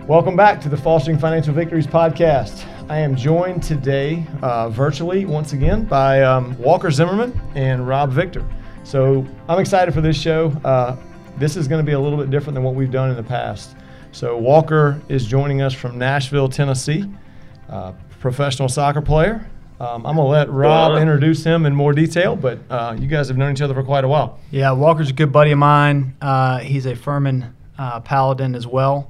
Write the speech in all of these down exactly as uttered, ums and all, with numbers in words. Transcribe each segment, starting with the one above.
Welcome back to the Fostering Financial Victories podcast. I am joined today uh, virtually once again by um, Walker Zimmerman and Rob Victor. So I'm excited for this show. Uh, this is going to be a little bit different than what we've done in the past. So Walker is joining us from Nashville, Tennessee, uh, professional soccer player. Um, I'm going to let Rob introduce him in more detail, but uh, you guys have known each other for quite a while. Yeah, Walker's a good buddy of mine. Uh, he's a Furman uh, Paladin as well.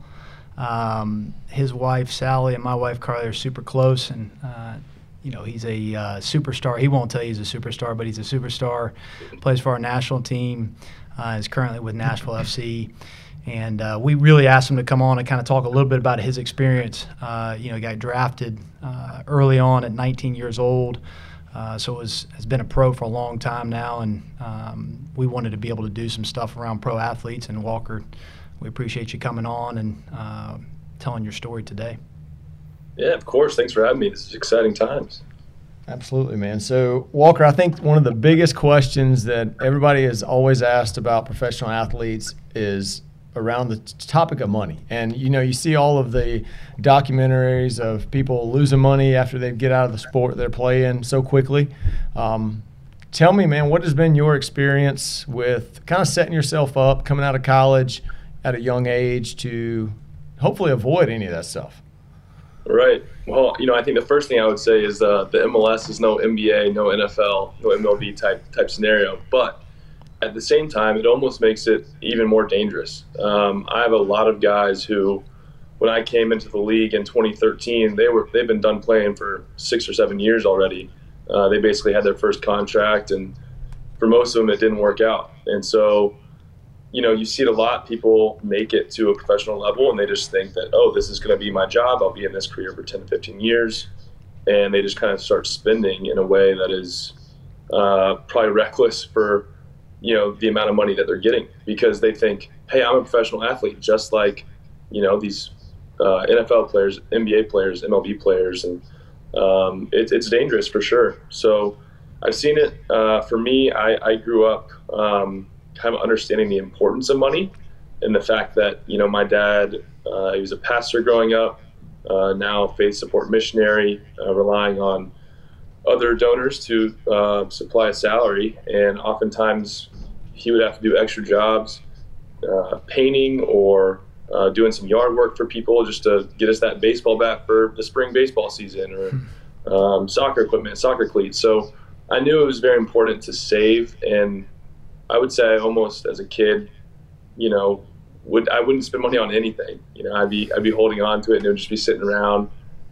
Um, his wife, Sally, and my wife, Carly, are super close, and, uh, you know, he's a uh, superstar. He won't tell you he's a superstar, but he's a superstar, plays for our national team, uh, is currently with Nashville F C, and uh, we really asked him to come on and kind of talk a little bit about his experience. Uh, you know, he got drafted uh, early on at nineteen years old, uh, so was, has been a pro for a long time now, and um, we wanted to be able to do some stuff around pro athletes, and Walker, we appreciate you coming on and uh, telling your story today. Yeah, of course. Thanks for having me. This is exciting times. Absolutely, man. So, Walker, I think one of the biggest questions that everybody has always asked about professional athletes is around the t- topic of money. And, you know, you see all of the documentaries of people losing money after they get out of the sport they're playing so quickly. Um, tell me, man, what has been your experience with kind of setting yourself up, coming out of college at a young age to hopefully avoid any of that stuff? Right. Well, you know, I think the first thing I would say is uh, the M L S is no N B A, no N F L, no M L B type type scenario. But at the same time, it almost makes it even more dangerous. Um, I have a lot of guys who, when I came into the league in twenty thirteen, they were they've been done playing for six or seven years already. Uh, they basically had their first contract, and for most of them, it didn't work out. And so, you know, you see it a lot. People make it to a professional level and they just think that, oh, this is going to be my job. I'll be in this career for ten to fifteen years. And they just kind of start spending in a way that is uh, probably reckless for, you know, the amount of money that they're getting, because they think, hey, I'm a professional athlete, just like, you know, these uh, N F L players, N B A players, M L B players. And um, it, it's dangerous for sure. So I've seen it. Uh, for me, I, I grew up um, kind of understanding the importance of money and the fact that, you know, my dad, uh, he was a pastor growing up, uh, now faith support missionary, uh, relying on other donors to uh, supply a salary. And oftentimes he would have to do extra jobs, uh, painting or uh, doing some yard work for people just to get us that baseball bat for the spring baseball season, or um, soccer equipment, soccer cleats. So I knew it was very important to save, and I would say almost as a kid, you know, would I wouldn't spend money on anything. You know, I'd be I'd be holding on to it, and it would just be sitting around.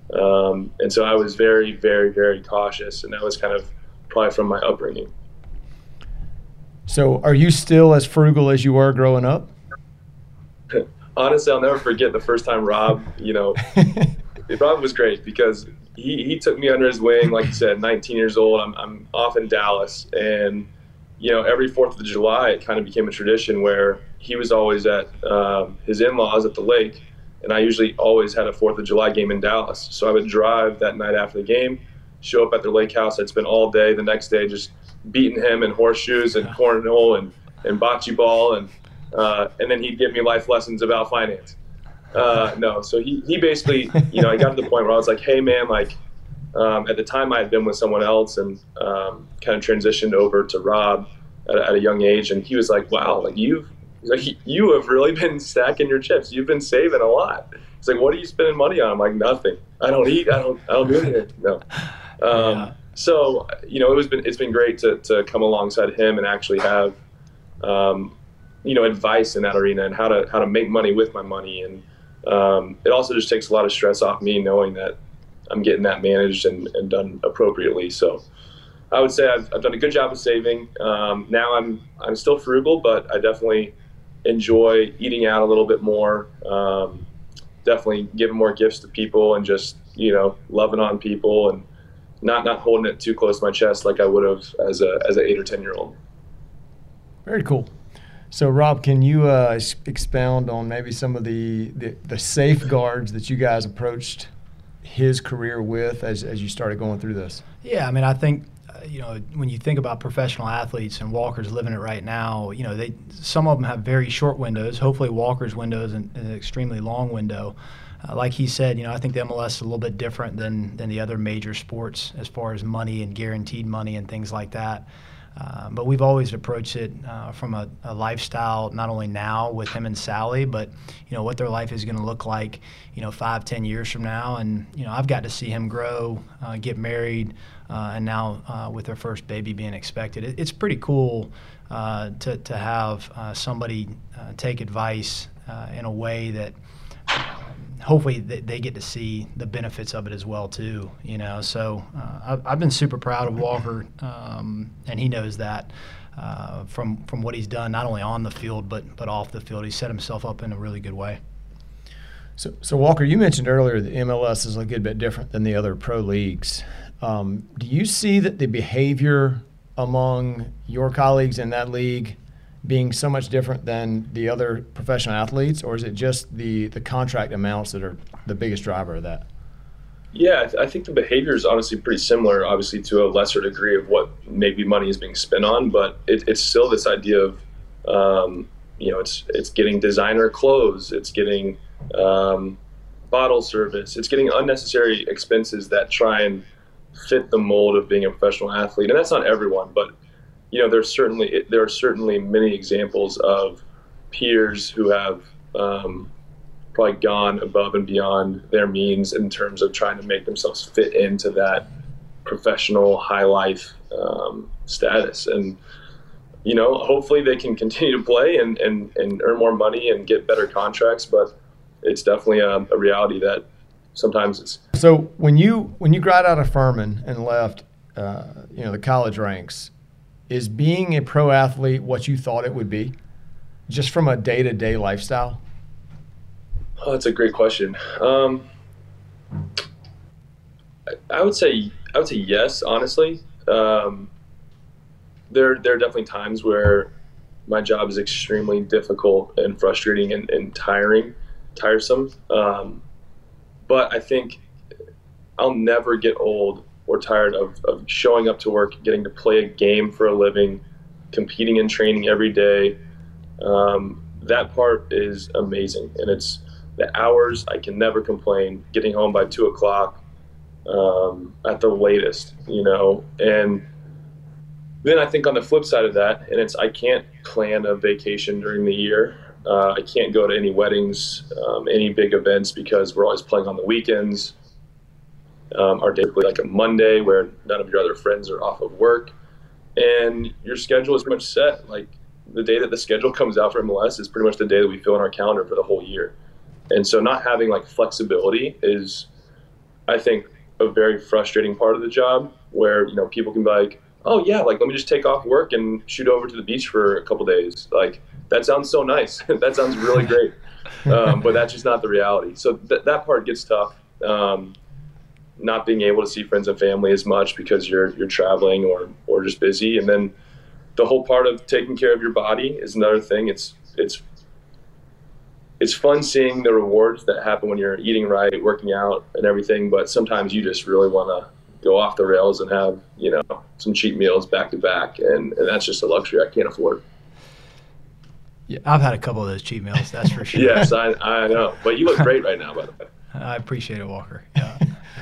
Um, and so I was very, very, very cautious, and that was kind of probably from my upbringing. So, are you still as frugal as you were growing up? Honestly, I'll never forget the first time Rob. You know, Rob was great because he he took me under his wing. Like you said, nineteen years old. I'm I'm off in Dallas, and you know, every fourth of July, it kind of became a tradition where he was always at um, his in-laws at the lake, and I usually always had a fourth of July game in Dallas. So I would drive that night after the game, show up at their lake house. I'd spend all day the next day just beating him in horseshoes and cornhole and, and bocce ball, and uh, and then he'd give me life lessons about finance. Uh, no, so he, he basically, you know, I got to the point where I was like, hey, man, like, Um, at the time I had been with someone else and um, kind of transitioned over to Rob at, at a young age, and he was like, wow, like you've like you have really been stacking your chips. You've been saving a lot. He's like, what are you spending money on? I'm like, nothing. I don't eat. I don't I don't do anything. No. Um, yeah. So, you know, it was been it's been great to to come alongside him and actually have um, you know, advice in that arena and how to how to make money with my money. And um, it also just takes a lot of stress off me knowing that I'm getting that managed and, and done appropriately. So I would say I've, I've done a good job of saving. Um, now I'm I'm still frugal, but I definitely enjoy eating out a little bit more. Um, definitely giving more gifts to people and just, you know, loving on people and not not holding it too close to my chest like I would have as a as an eight or ten year old. Very cool. So, Rob, can you uh, expound on maybe some of the, the, the safeguards that you guys approached his career with as, as you started going through this? Yeah, I mean, I think, uh, you know, when you think about professional athletes, and Walker's living it right now, you know, they some of them have very short windows. Hopefully Walker's window is an, an extremely long window. uh, like he said, you know, I think the M L S is a little bit different than than the other major sports as far as money and guaranteed money and things like that. Uh, but we've always approached it uh, from a, a lifestyle, not only now with him and Sally, but you know what their life is going to look like, you know, five, ten years from now. And you know, I've got to see him grow, uh, get married, uh, and now uh, with their first baby being expected, it, it's pretty cool uh, to to have uh, somebody uh, take advice uh, in a way that. Hopefully they get to see the benefits of it as well too, you know. So uh, I've, I've been super proud of Walker, um, and he knows that uh, from from what he's done, not only on the field but but off the field. He's set himself up in a really good way. So, so Walker, you mentioned earlier the M L S is a good bit different than the other pro leagues. Um, do you see that the behavior among your colleagues in that league being so much different than the other professional athletes, or is it just the, the contract amounts that are the biggest driver of that? Yeah, I, th- I think the behavior is honestly pretty similar, obviously to a lesser degree of what maybe money is being spent on, but it, it's still this idea of, um, you know, it's it's getting designer clothes, it's getting um, bottle service, it's getting unnecessary expenses that try and fit the mold of being a professional athlete. And that's not everyone, but you know, there's certainly there are certainly many examples of peers who have um, probably gone above and beyond their means in terms of trying to make themselves fit into that professional high life um, status. And you know, hopefully they can continue to play and, and, and earn more money and get better contracts. But it's definitely a, a reality that sometimes it's. So when you when you got out of Furman and left, uh, you know, the college ranks. Is being a pro athlete what you thought it would be, just from a day-to-day lifestyle? Oh, that's a great question. Um, I, I would say I would say yes. Honestly, um, there there are definitely times where my job is extremely difficult and frustrating and, and tiring, tiresome. Um, but I think I'll never get old or tired of, of showing up to work, getting to play a game for a living, competing and training every day. Um, that part is amazing. And it's the hours, I can never complain, getting home by two o'clock um, at the latest, you know. And then I think on the flip side of that, and it's I can't plan a vacation during the year. Uh, I can't go to any weddings, um, any big events because we're always playing on the weekends. Um, are typically like a Monday where none of your other friends are off of work, and your schedule is pretty much set. Like the day that the schedule comes out for M L S is pretty much the day that we fill in our calendar for the whole year. And so not having like flexibility is, I think, a very frustrating part of the job where, you know, people can be like, oh yeah, like let me just take off work and shoot over to the beach for a couple days. Like that sounds so nice. That sounds really great. Um, but that's just not the reality. So th- that part gets tough. Um, not being able to see friends and family as much because you're you're traveling or or just busy. And then the whole part of taking care of your body is another thing. It's it's it's fun seeing the rewards that happen when you're eating right, working out and everything, but sometimes you just really want to go off the rails and have, you know, some cheat meals back to back, and, and that's just a luxury I can't afford. Yeah, I've had a couple of those cheat meals, that's for sure. Yes, I I know. But you look great right now, by the way. I appreciate it, Walker. Yeah.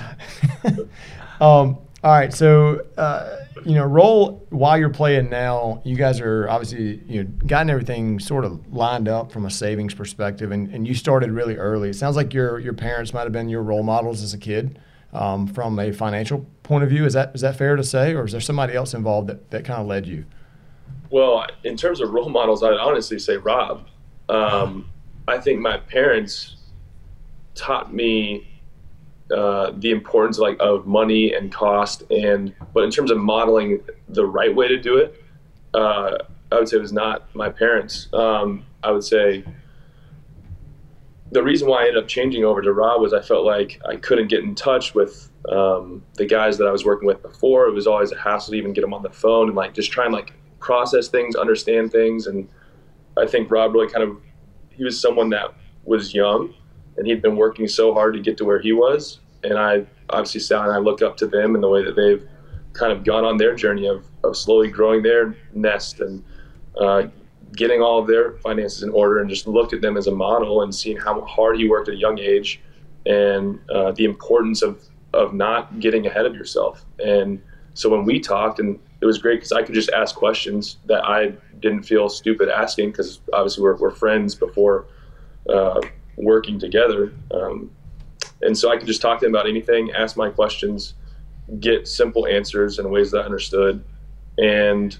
um, all right, so uh, you know, roll while you're playing now. You guys are obviously you know gotten everything sort of lined up from a savings perspective, and, and you started really early. It sounds like your your parents might have been your role models as a kid um, from a financial point of view. Is that is that fair to say, or is there somebody else involved that, that kind of led you? Well, in terms of role models, I'd honestly say Rob. Um, I think my parents taught me uh, the importance of, like of money and cost, and but in terms of modeling the right way to do it, uh, I would say it was not my parents. Um, I would say the reason why I ended up changing over to Rob was I felt like I couldn't get in touch with um, the guys that I was working with before. It was always a hassle to even get them on the phone and like just try and like process things, understand things. And I think Rob really kind of, he was someone that was young and he'd been working so hard to get to where he was. And I obviously Sal and I look up to them in the way that they've kind of gone on their journey of, of slowly growing their nest and uh, getting all of their finances in order, and just looked at them as a model and seeing how hard he worked at a young age and uh, the importance of of not getting ahead of yourself. And so when we talked, and it was great because I could just ask questions that I didn't feel stupid asking, because obviously we're, we're friends before uh, working together. Um, and so I could just talk to him about anything, ask my questions, get simple answers in ways that I understood. And,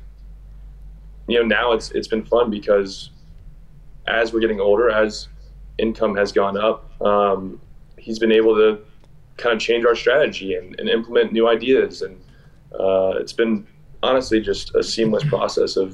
you know, now it's it's been fun because as we're getting older, as income has gone up, um, he's been able to kind of change our strategy and, and implement new ideas. And uh, it's been honestly just a seamless process of,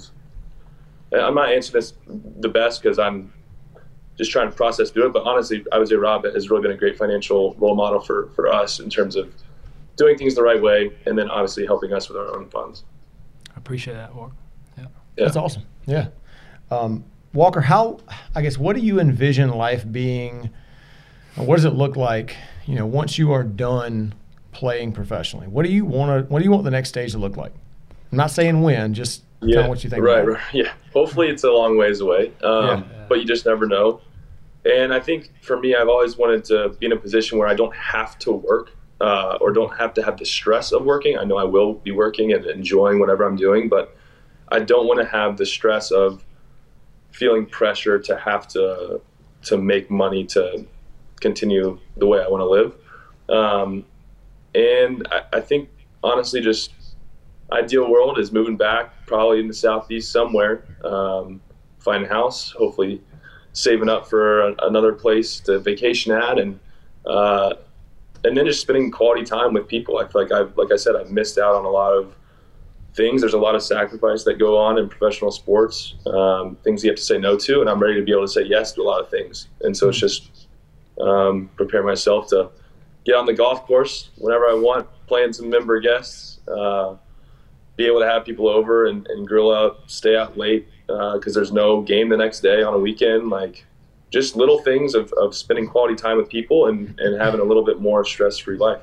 I'm not answering this the best because I'm just trying to process through it, but honestly, I would say Rob has really been a great financial role model for, for us in terms of doing things the right way, and then obviously helping us with our own funds. I appreciate that, Walker. Yeah. Yeah. That's awesome. Yeah. Um, Walker, how, I guess, what do you envision life being, or what does it look like, you know, once you are done playing professionally? What do you want to, what do you want the next stage to look like? I'm not saying when, just yeah, tell me what you think. Right, about right. Yeah. Hopefully it's a long ways away, um, Yeah. but you just never know. And I think for me, I've always wanted to be in a position where I don't have to work uh, or don't have to have the stress of working. I know I will be working and enjoying whatever I'm doing, but I don't want to have the stress of feeling pressure to have to to make money to continue the way I want to live. Um, and I, I think, honestly, just ideal world is moving back, probably in the Southeast somewhere, um, find a house, hopefully saving up for a, another place to vacation at, and uh, and then just spending quality time with people. I feel like I've, like I said, I've missed out on a lot of things. There's a lot of sacrifice that go on in professional sports, um, things you have to say no to, and I'm ready to be able to say yes to a lot of things. And so it's just um, prepare myself to get on the golf course whenever I want, playing some member guests, uh, be able to have people over and, and grill out, stay out late because uh, there's no game the next day on a weekend. Like, just little things of, of spending quality time with people and, and having a little bit more stress-free life.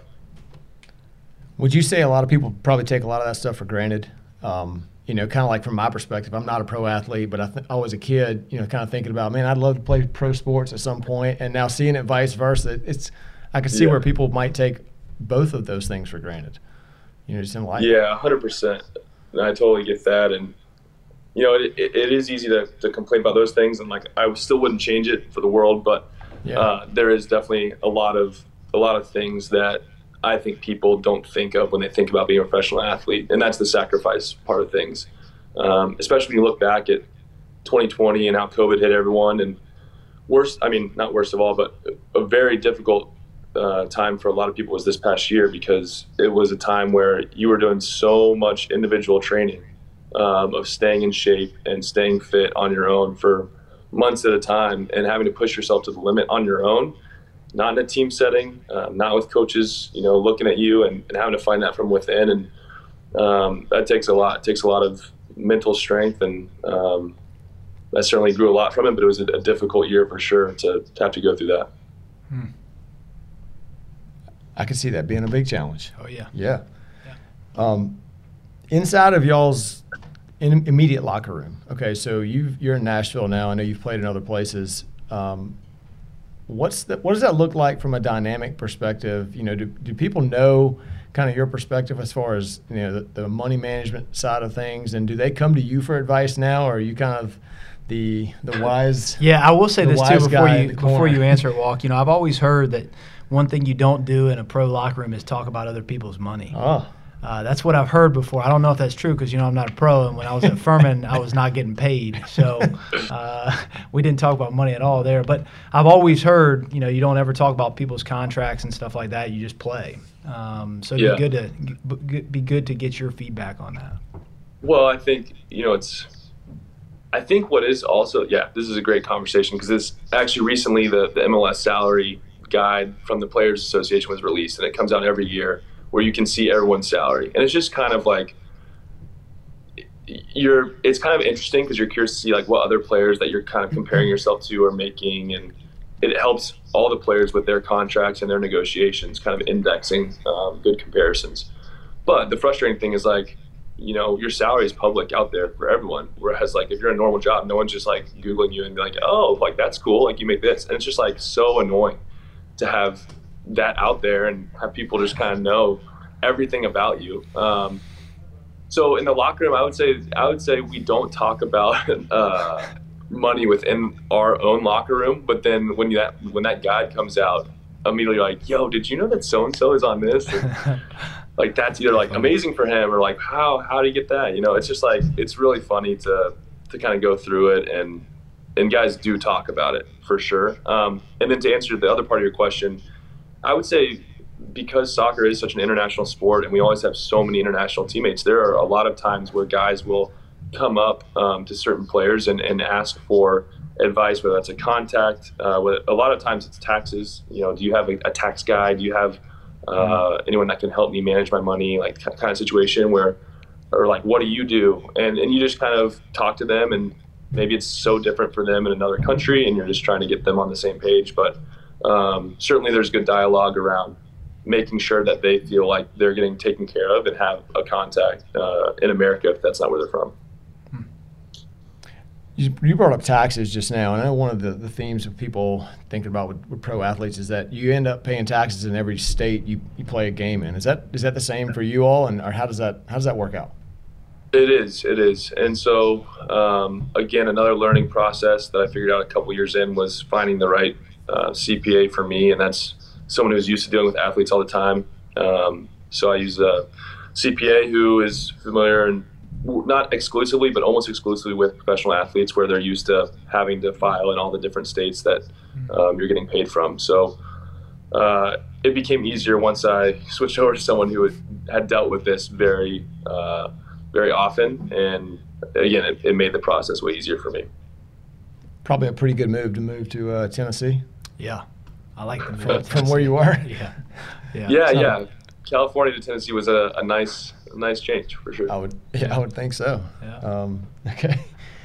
Would you say a lot of people probably take a lot of that stuff for granted? Um, you know, kind of like from my perspective, I'm not a pro athlete, but I, th- I was a kid, you know, kind of thinking about, man, I'd love to play pro sports at some point, and now seeing it vice versa, it's I can see yeah. where people might take both of those things for granted. You know, just in life. Yeah, one hundred percent. And I totally get that. And, you know, it, it, it is easy to, to complain about those things, and, like, I still wouldn't change it for the world, but yeah. uh, there is definitely a lot of a lot of things that I think people don't think of when they think about being a professional athlete, and that's the sacrifice part of things. Um, especially when you look back at twenty twenty and how COVID hit everyone, and worst, I mean, not worst of all, but a very difficult uh, time for a lot of people was this past year, because it was a time where you were doing so much individual training um, of staying in shape and staying fit on your own for months at a time, and having to push yourself to the limit on your own. Not in a team setting, uh, not with coaches, you know, looking at you and, and having to find that from within. And um, that takes a lot. It takes a lot of mental strength, and um, I certainly grew a lot from it, but it was a, a difficult year for sure to, to have to go through that. Hmm. I can see that being a big challenge. Oh, yeah. Yeah. yeah. Um, inside of y'all's in, immediate locker room, okay, so you've, you're in Nashville now. I know you've played in other places. Um, What's the, what does that look like from a dynamic perspective? You know, do, do people know kind of your perspective as far as, you know, the, the money management side of things, and do they come to you for advice now, or are you kind of the the wise? Yeah, I will say this too before you before corner? you answer it, Walk. You know, I've always heard that one thing you don't do in a pro locker room is talk about other people's money. Oh. Uh, that's what I've heard before. I don't know if that's true because, you know, I'm not a pro, and when I was at Furman, I was not getting paid. So uh, we didn't talk about money at all there. But I've always heard, you know, you don't ever talk about people's contracts and stuff like that. You just play. Um, so it'd yeah. be good to be good to get your feedback on that. Well, I think, you know, it's – I think what is also – yeah, this is a great conversation because it's actually recently the, the M L S salary guide from the Players Association was released, and it comes out every year, where you can see everyone's salary. And it's just kind of like, you're, it's kind of interesting because you're curious to see like what other players that you're kind of comparing yourself to are making, and it helps all the players with their contracts and their negotiations, kind of indexing um, good comparisons. But the frustrating thing is like, you know, your salary is public out there for everyone. Whereas like, if you're in a normal job, no one's just like Googling you and be like, oh, like that's cool, like you make this. And it's just like so annoying to have that out there and have people just kind of know everything about you. Um, so in the locker room, I would say I would say we don't talk about uh, money within our own locker room. But then when that when that guide comes out, immediately you're like, yo, did you know that so and so is on this? And, like that's either like amazing for him or like how how do you get that? You know, it's just like it's really funny to to kind of go through it, and and guys do talk about it for sure. Um, and then to answer the other part of your question, I would say because soccer is such an international sport and we always have so many international teammates, there are a lot of times where guys will come up um, to certain players and, and ask for advice, whether that's a contact. Uh, a lot of times it's taxes. You know, do you have a, a tax guy? Do you have uh, anyone that can help me manage my money? Like kind of situation where, or like, what do you do? And and you just kind of talk to them, and maybe it's so different for them in another country, and you're just trying to get them on the same page. But um, certainly there's good dialogue around making sure that they feel like they're getting taken care of and have a contact uh, in America if that's not where they're from. You, you brought up taxes just now, and I know one of the, the themes of people thinking about with, with pro athletes is that you end up paying taxes in every state you, you play a game in. Is that is that the same for you all, and or how does that how does that work out? It is, it is. And so, um, again, another learning process that I figured out a couple years in was finding the right uh, C P A for me, and that's someone who's used to dealing with athletes all the time. Um, so I use a C P A who is familiar, and not exclusively, but almost exclusively with professional athletes, where they're used to having to file in all the different states that um, you're getting paid from. So uh, it became easier once I switched over to someone who had, had dealt with this very uh, very often, and again, it, it made the process way easier for me. Probably a pretty good move to move to uh, Tennessee. Yeah, I like the move from, from where you are. Yeah, yeah, yeah. yeah. California to Tennessee was a, a nice, a nice change for sure. I would, yeah, I would think so. Yeah. Um, okay.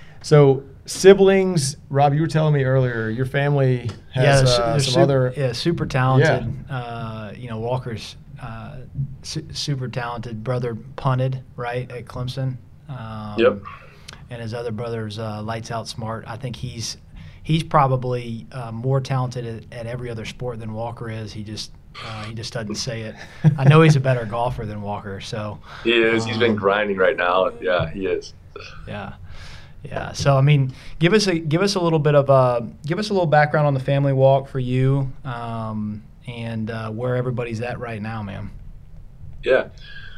So siblings, Rob, you were telling me earlier, your family has yeah, uh, they're some super, other. Yeah, super talented. Yeah. Uh, you know, Walker's uh, su- super talented brother punted right at Clemson. Um, yep. And his other brother's uh, lights out smart. I think he's he's probably uh, more talented at, at every other sport than Walker is. He just Uh, he just doesn't say it. I know he's a better golfer than Walker, so he is. Um, he's been grinding right now. Yeah, he is. Yeah, yeah. So I mean, give us a give us a little bit of uh, give us a little background on the family walk for you, um, and uh, where everybody's at right now, man. Yeah.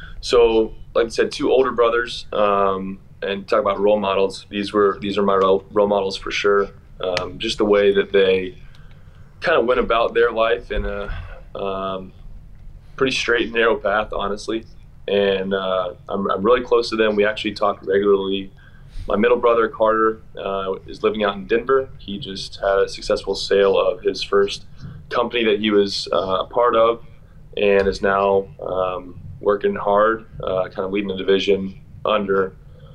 So, like I said, two older brothers, um, and talk about role models. These were these are my role, role models for sure. Um, just the way that they kind of went about their life in a Um, pretty straight and narrow path, honestly. And uh, I'm, I'm really close to them. We actually talk regularly. My middle brother, Carter, uh, is living out in Denver. He just had a successful sale of his first company that he was uh, a part of, and is now um, working hard, uh, kind of leading the division under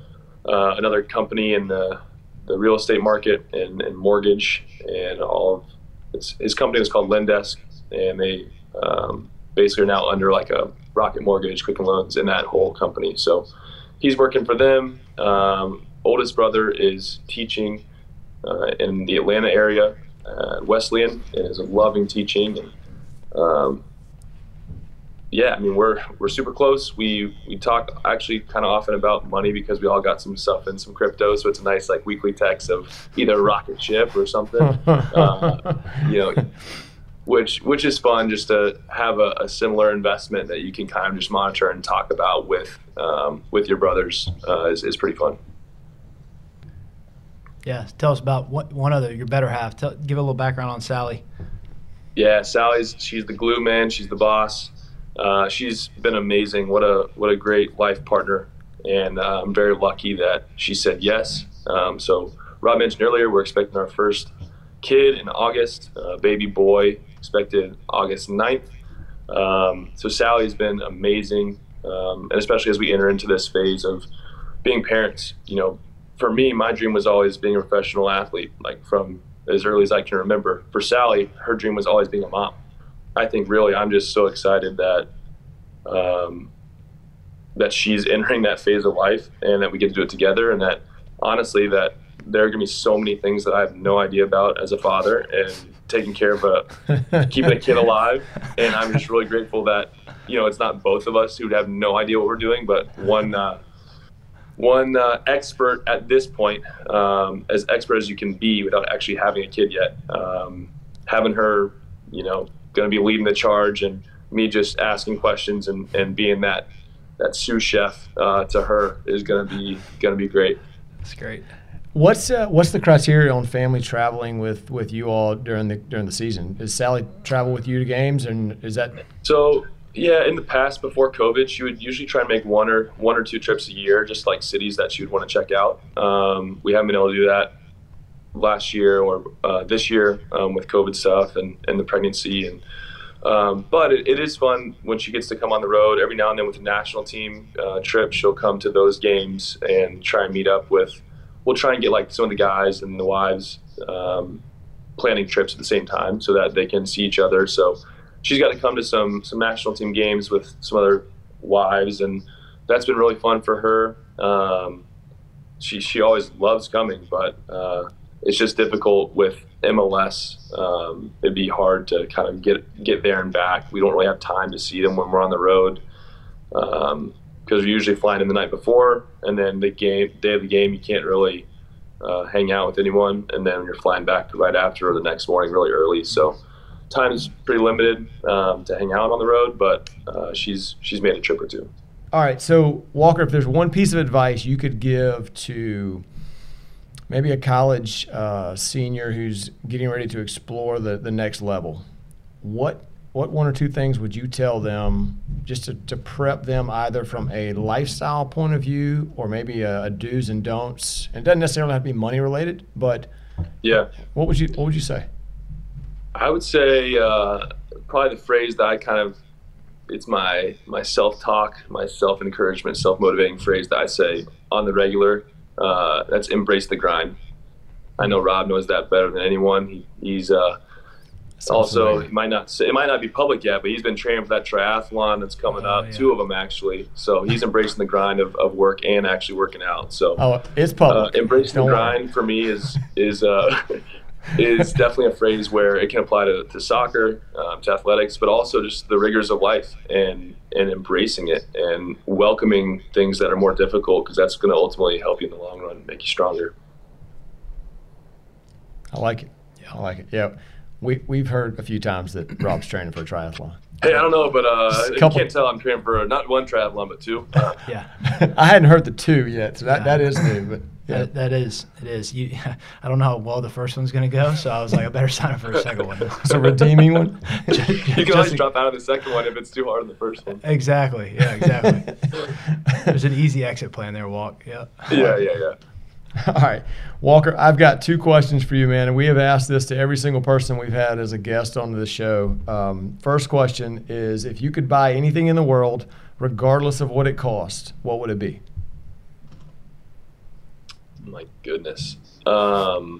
uh, another company in the, the real estate market and, and mortgage. And all of it's, his company was called Lendesk. And they um, basically are now under like a Rocket Mortgage, Quicken Loans, in that whole company. So he's working for them. Um, oldest brother is teaching uh, in the Atlanta area at Wesleyan, and is loving teaching. And um, yeah, I mean we're we're super close. We we talk actually kind of often about money because we all got some stuff in some crypto. So it's a nice like weekly text of either a rocket ship or something. uh, you know. Which which is fun, just to have a, a similar investment that you can kind of just monitor and talk about with um, with your brothers uh, is is pretty fun. Yeah, tell us about what one other your better half. Tell, give a little background on Sally. Yeah, Sally's she's the glue man. She's the boss. Uh, she's been amazing. What a what a great life partner, and uh, I'm very lucky that she said yes. Um, so Rob mentioned earlier, we're expecting our first kid in August, uh, baby boy. Expected August ninth. Um, so Sally's been amazing, um, and especially as we enter into this phase of being parents. You know, for me, my dream was always being a professional athlete, like from as early as I can remember. For Sally, her dream was always being a mom. I think really I'm just so excited that um, that she's entering that phase of life and that we get to do it together, and that honestly that there are going to be so many things that I have no idea about as a father and taking care of a keeping a kid alive. And I'm just really grateful that, you know, it's not both of us who'd have no idea what we're doing, but one uh, one uh, expert at this point, um, as expert as you can be without actually having a kid yet. Um, having her, you know, going to be leading the charge, and me just asking questions and, and being that that sous chef uh, to her is going to be going to be great. That's great. What's uh, what's the criteria on family traveling with, with you all during the during the season? Does Sally travel with you to games, and is that so? Yeah, in the past, before COVID, she would usually try and make one or one or two trips a year, just like cities that she would want to check out. Um, we haven't been able to do that last year or uh, this year um, with COVID stuff and, and the pregnancy. And um, but it, it is fun when she gets to come on the road. Every now and then with the national team uh, trip, she'll come to those games and try and meet up with. We'll try and get like some of the guys and the wives um, planning trips at the same time so that they can see each other. So she's got to come to some some national team games with some other wives, and that's been really fun for her. Um, she she always loves coming, but uh, it's just difficult with M L S. Um, it'd be hard to kind of get get there and back. We don't really have time to see them when we're on the road because um, we're usually flying in the night before, and then the game day of the game you can't really uh, hang out with anyone, and then you're flying back right after or the next morning really early. So time is pretty limited um, to hang out on the road, but uh, she's she's made a trip or two. All right, so Walker, if there's one piece of advice you could give to maybe a college uh, senior who's getting ready to explore the, the next level, what what one or two things would you tell them just to, to prep them either from a lifestyle point of view or maybe a, a do's and don'ts? And it doesn't necessarily have to be money related, but yeah, what would you what would you say? I would say uh, probably the phrase that I kind of, it's my my self-talk, my self-encouragement, self-motivating phrase that I say on the regular. Uh, that's embrace the grind. I know Rob knows that better than anyone. He, he's uh, also, he might not say, it might not be public yet, but he's been training for that triathlon that's coming oh, up, yeah. two of them actually. So he's embracing the grind of, of work and actually working out. So oh, it's public. Uh, embracing Don't the worry. grind for me is is uh, is definitely a phrase where it can apply to, to soccer, um, to athletics, but also just the rigors of life and, and embracing it and welcoming things that are more difficult, because that's going to ultimately help you in the long run, make you stronger. I like it. Yeah, I like it. Yeah. We, we've heard a few times that Rob's training for a triathlon. Hey, I don't know, but uh, you couple- can't tell I'm training for not one triathlon, but two. Yeah. I hadn't heard the two yet, so that, Yeah. that is new. But yeah. That, that is, it is. You, I don't know how well the first one's going to go, so I was like, I better sign up for a second one. It's a redeeming one. You can Just- always drop out of the second one if it's too hard in the first one. Exactly. Yeah, exactly. There's an easy exit plan there, Walk. Yeah. Yeah, yeah, yeah. All right. Walker, I've got two questions for you, man, and we have asked this to every single person we've had as a guest on this show. Um, first question is, if you could buy anything in the world, regardless of what it cost, what would it be? My goodness. Um,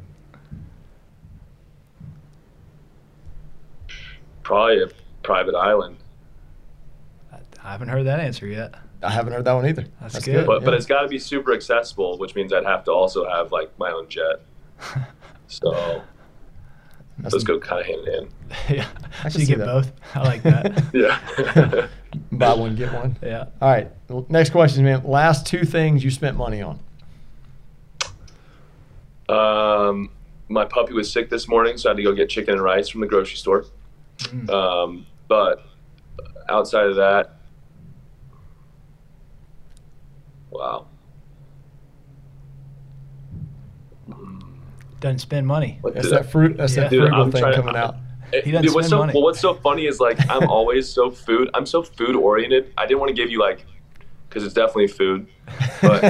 probably a private island. I haven't heard that answer yet. I haven't heard that one either. That's good. But, yeah. but it's got to be super accessible, which means I'd have to also have like my own jet. So That's those go kind of hand in hand. Yeah. I So can you see get that. both. I like that. Yeah. Buy one, get one. Yeah. All right. Well, next question, man. Last two things you spent money on. um, my puppy was sick this morning, so I had to go get chicken and rice from the grocery store. Mm. Um, but outside of that, wow. Doesn't spend money. What That's did I- that fruit. That's that Yeah. Dude, frugal I'm thing trying to- coming out. It- He doesn't dude, what's spend so money. well, what's so funny is like I'm always so food. I'm so food oriented. I didn't want to give you like, because it's definitely food, but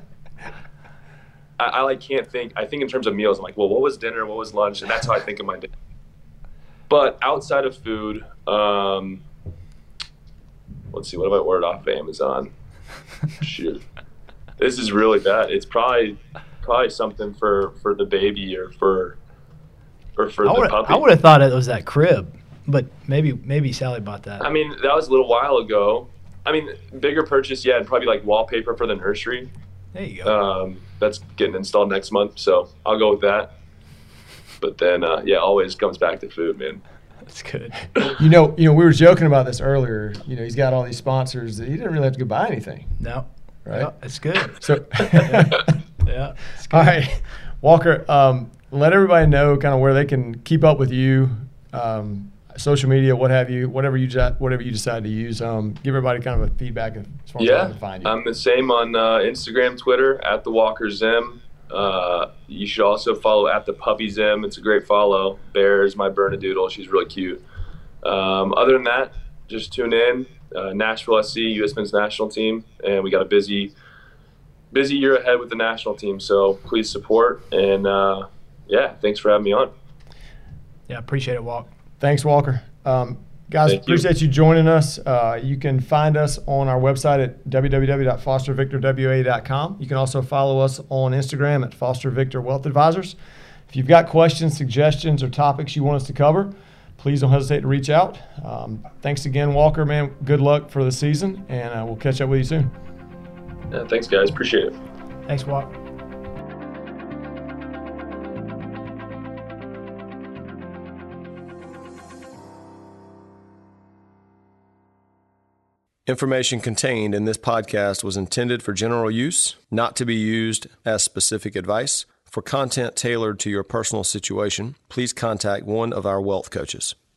I, I like can't think. I think in terms of meals. I'm like, well, what was dinner? What was lunch? And that's how I think of my day. But outside of food, um, let's see. What have I ordered off of Amazon? Shoot, this is really bad. It's probably probably something for for the baby or for. Or for I the would puppy. I would have thought it was that crib, but maybe maybe Sally bought that. I mean, that was a little while ago. I mean, bigger purchase, yeah, it'd probably be like wallpaper for the nursery. There you go. Um, that's getting installed next month, so I'll go with that. But then, uh, yeah, always comes back to food, man. That's good. You know, you know, we were joking about this earlier. You know, he's got all these sponsors that he didn't really have to go buy anything. No. Right? No, it's good. So, yeah. It's good. All right, Walker, um, let everybody know kind of where they can keep up with you, um, social media, what have you, whatever you whatever you decide to use. Um, give everybody kind of a feedback as far as yeah, how to find you. I'm the same on uh, Instagram, Twitter, at the Walker Zim. Uh, you should also follow at the Puppy Zim. It's a great follow. Bear's my Bernedoodle. She's really cute. Um, other than that, just tune in. Uh, Nashville S C, U S Men's National Team, and we got a busy, busy year ahead with the national team. So please support, and uh, yeah, thanks for having me on. Yeah, appreciate it, Walk. Thanks, Walker. Um, guys, Thank you. appreciate you joining us. Uh, you can find us on our website at w w w dot foster victor w a dot com. You can also follow us on Instagram at Foster Victor Wealth Advisors. If you've got questions, suggestions, or topics you want us to cover, please don't hesitate to reach out. Um, thanks again, Walker, man. Good luck for the season, and uh, we'll catch up with you soon. Yeah, thanks, guys. Appreciate it. Thanks, Walk. Information contained in this podcast was intended for general use, not to be used as specific advice. For content tailored to your personal situation, please contact one of our wealth coaches.